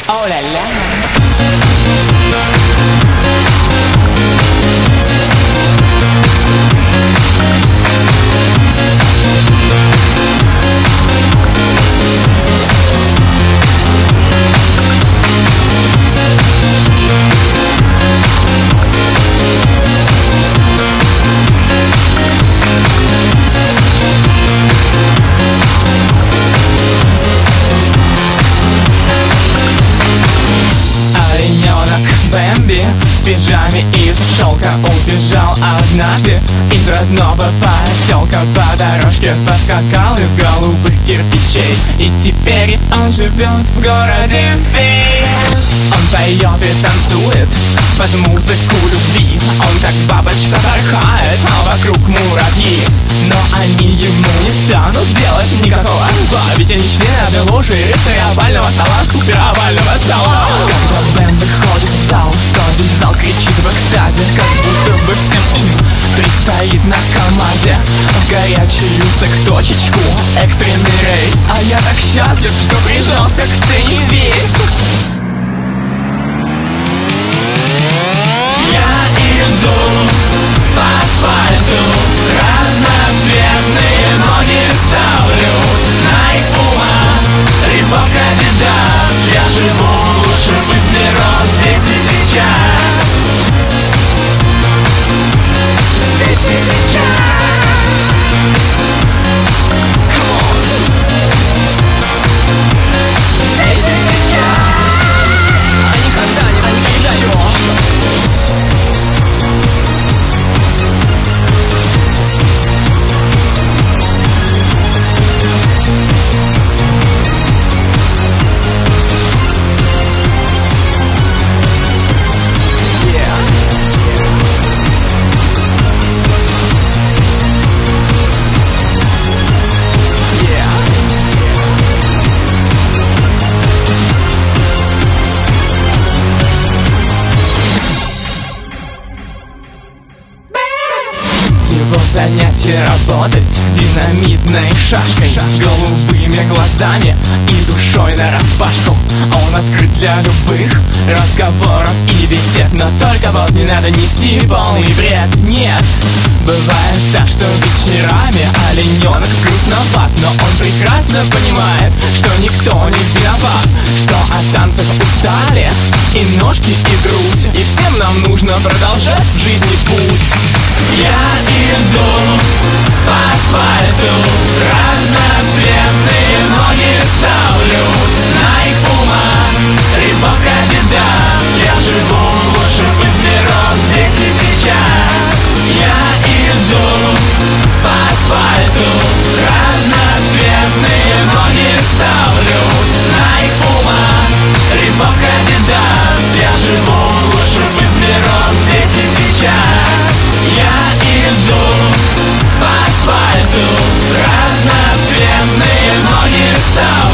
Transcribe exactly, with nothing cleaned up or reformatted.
Oh la la. Бэмби в пижаме из шелка убежал однажды из родного поселка. По дорожке поскакал из голубых кирпичей, и теперь он живет в городе фей. Он поет и танцует под музыку любви. Он как бабочка порхает, а вокруг муравьи. Но они ему не станут делать никакого зла, ведь они члены ложи рыцаря овального стола, супер овального стола. Когда Бэм выходит в зал, то весь зал кричит в экстазе, как будто бы всем им предстоит на КамАЗе в горячую секс-точечку экстренный рейс. А я так счастлив, что прижался к сцене весь. По асфальту разноцветные ноги ставлю. Найк, Пума, Рибок, Адидас. Я живу лучше из миров здесь и сейчас. Здесь и сейчас. Come on. Здесь и сейчас. А никогда не будет еще. Занятие работать динамитной шашкой, с голубыми глазами и душой нараспашку. Он открыт для любых разговоров и бесед, но только вот не надо нести полный бред. Нет, бывает так, что вечерами олененок грустноват, но он прекрасно понимает, что никто не виноват, что от танцев устали и ножки, и грудь, и всем нам нужно продолжать в жизни путь. Я иду по асфальту, разноцветные ноги ставлю. Найк, Пума, Рибок, Адидас. Я живу лучше из миров здесь и сейчас. Я иду по асфальту, разноцветные ноги ставлю. Найк, Пума, Рибок, Адидас. Я живу лучше из миров здесь и сейчас. Я иду по асфальту, разноцветные ноги ставлю.